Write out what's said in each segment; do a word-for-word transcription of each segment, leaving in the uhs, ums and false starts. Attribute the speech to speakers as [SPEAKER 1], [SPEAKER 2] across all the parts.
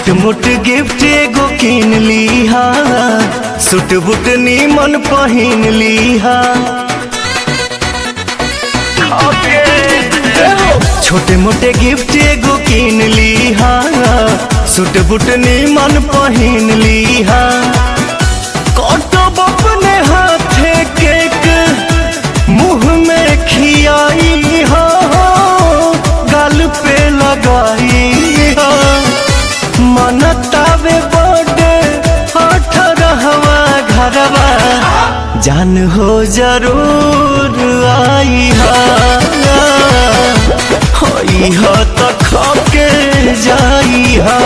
[SPEAKER 1] छोट मोट गिफ्ट एगो किन लीहा, सूट बूट नीमन पहिन लीहा। छोटे मोटे गिफ्ट एगो किन लीहा, सूट बूट नीमन पहिन लीहा। कटब अपने हाथे केक मुँह में खियाई हो, गाल पे लगाई हो। मनतावे बर्थडे अठारहवा घरवा, जान हो जरूर आई हा। होई हा तो खाके जाई हा।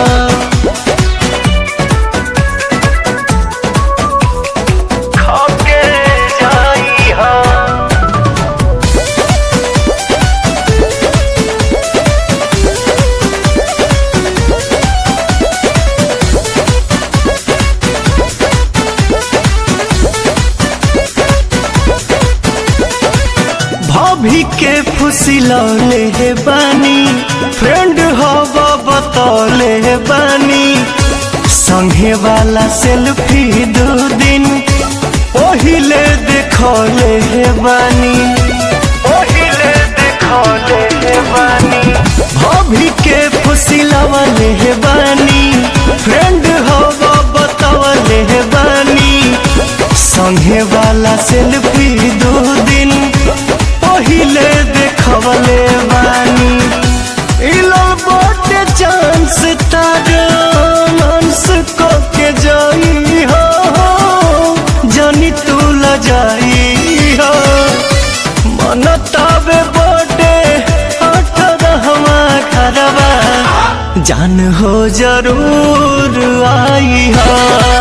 [SPEAKER 1] भाभी के फुसिलौले हे बानी, फ्रेंड हवा बतौले हे बानी। संगे वाला सेल्फी दो दिन पहिले देखौले हे बानी, पहिले देखौले हे बानी। भाभी के फुसिलौले हे बानी, फ्रेंड हवा बतौले हे बानी। संगे वाला सेल्फी दो दिन पहिले देखवले बानी। इलल बर्थडे चांस तारे मानस को के जाई हो, जानी तू ल जाई हो। मनतावे बर्थडे अठारहवा घरवा, जान हो जरूर आई हा।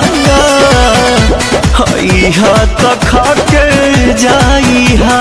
[SPEAKER 1] हई हा तो खाके जाई हा।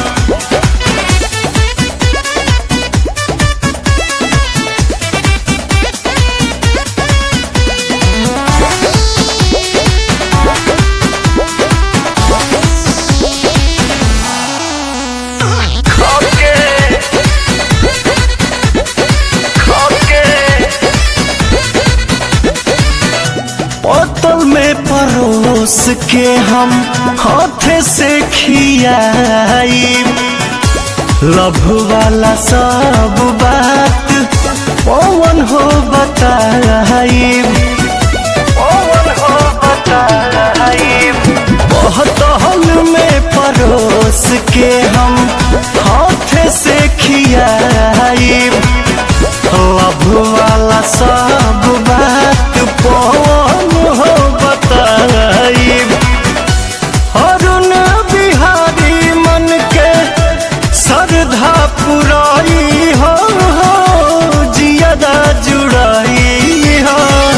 [SPEAKER 1] बोतल में परोस के हम हाथ से खियाई। लव वाला सब बात पवन हो बताई, पवन हो बताई। बोतल में परोस के हम हाथ से खियाई। लव वाला सब बात पवन हो बताई। अरुण बिहारी मन के श्रद्धा पुराई हो, जियादा जुड़ाई हो।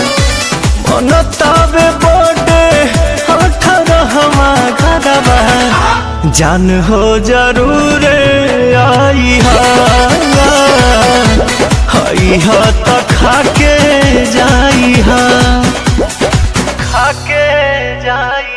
[SPEAKER 1] मनतावे बर्थडे अठारहवा घरवा, जान हो जरूर आई हा। हई हा तो खाके जाई हा, खाके जाई।